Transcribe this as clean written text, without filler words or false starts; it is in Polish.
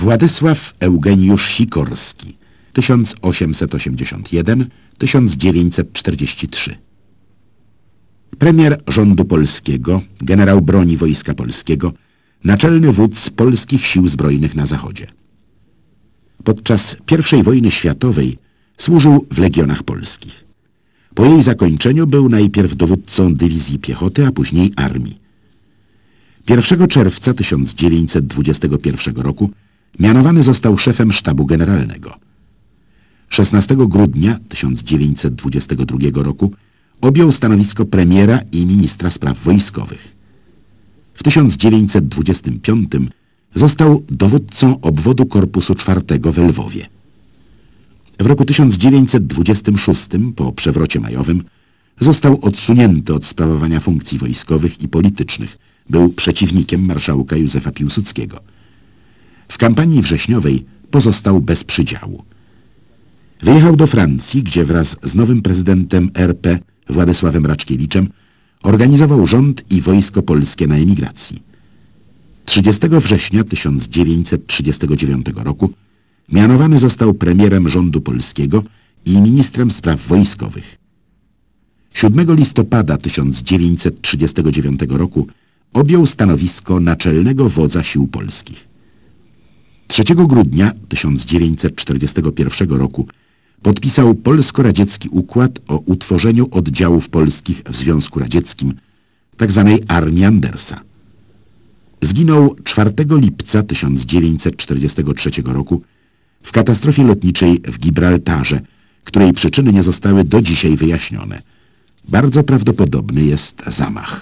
Władysław Eugeniusz Sikorski 1881-1943. Premier rządu polskiego, generał broni Wojska Polskiego, naczelny wódz polskich sił zbrojnych na Zachodzie. Podczas I wojny światowej służył w legionach polskich. Po jej zakończeniu był najpierw dowódcą dywizji piechoty, a później armii. 1 czerwca 1921 roku mianowany został szefem sztabu generalnego. 16 grudnia 1922 roku objął stanowisko premiera i ministra spraw wojskowych. W 1925 został dowódcą obwodu Korpusu IV w Lwowie. W roku 1926, po przewrocie majowym, został odsunięty od sprawowania funkcji wojskowych i politycznych. Był przeciwnikiem marszałka Józefa Piłsudskiego. W kampanii wrześniowej pozostał bez przydziału. Wyjechał do Francji, gdzie wraz z nowym prezydentem RP Władysławem Raczkiewiczem organizował rząd i wojsko polskie na emigracji. 30 września 1939 roku mianowany został premierem rządu polskiego i ministrem spraw wojskowych. 7 listopada 1939 roku objął stanowisko naczelnego wodza sił polskich. 3 grudnia 1941 roku podpisał polsko-radziecki układ o utworzeniu oddziałów polskich w Związku Radzieckim, tzw. Armii Andersa. Zginął 4 lipca 1943 roku w katastrofie lotniczej w Gibraltarze, której przyczyny nie zostały do dzisiaj wyjaśnione. Bardzo prawdopodobny jest zamach.